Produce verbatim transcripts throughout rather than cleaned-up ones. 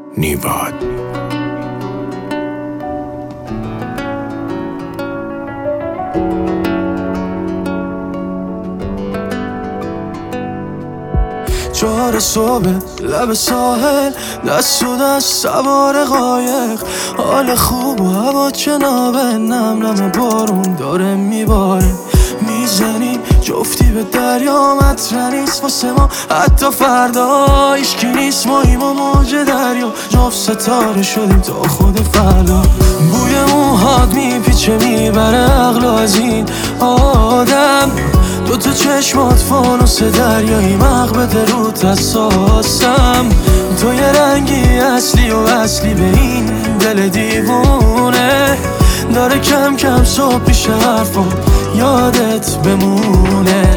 نیواد. چهار صبح لب ساحل، دست و دست سوار قایق، حال خوب و هوا جنابه، نم نم بارون داره میباره، میزنی جفتی به دریا، مطرح نیست واسه ما حتی فردا، هیچکی نیست ماییم و موج دریا، جفت ستاره شدیم تا خود فردا. بوی موهات میپیچه میبره عقل از این آدم، دو تا چشمات فانوس دریایی، مغبت روت اساسم، تو یه رنگی اصلی و اصلی به این دل دیوونه، داره کم کم صبح پیش حرفا یادت بمونه.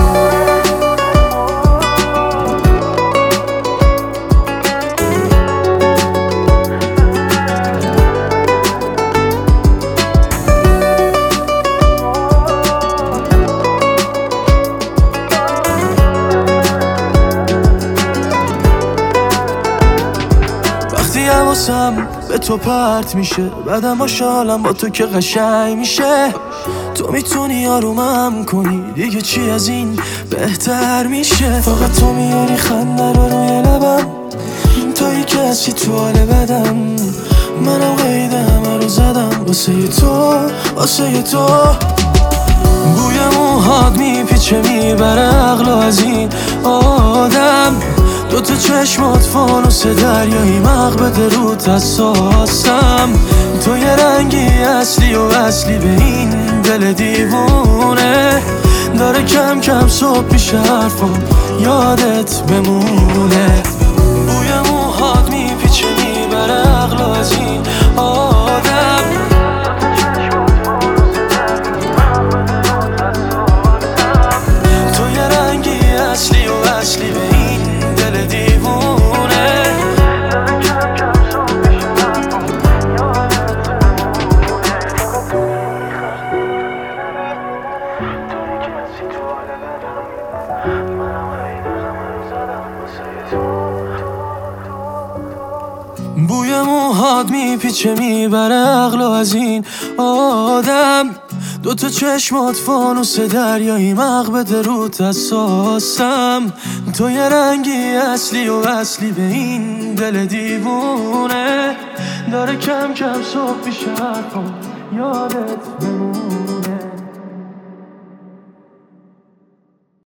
حواسم به تو پرت میشه، بعدم آشالم با تو که قشنگ میشه، تو میتونی آرومم کنی، دیگه چی از این بهتر میشه، فقط تو میاری خنده رو روی لبم، تویی که هستی تو حال بدم، منم قید همه رو زدم واسه تو واسه تو. بوی موهات میپیچه میبره عقل از این آدم، دو تا چشمات فانوس دریایی، مغبت روت اساسم، تو یه رنگی اصلی و اصلی به این دل دیوونه، داره کم کم صبح پیش حرفا یادت بمونه. بوی موهات میپیچه میبره عقل از این آدم، تو یه رنگی اصلی و اصلی به این دل دیوونه، بوی موهات میپیچه میبره عقل از این آدم، دو تا چشمات فانوس دریایی، مغبت روت اساسم، تو یه رنگی اصلی و اصلی به این دل دیوونه، داره کم کم صبح پیش حرفا یادت بمونه.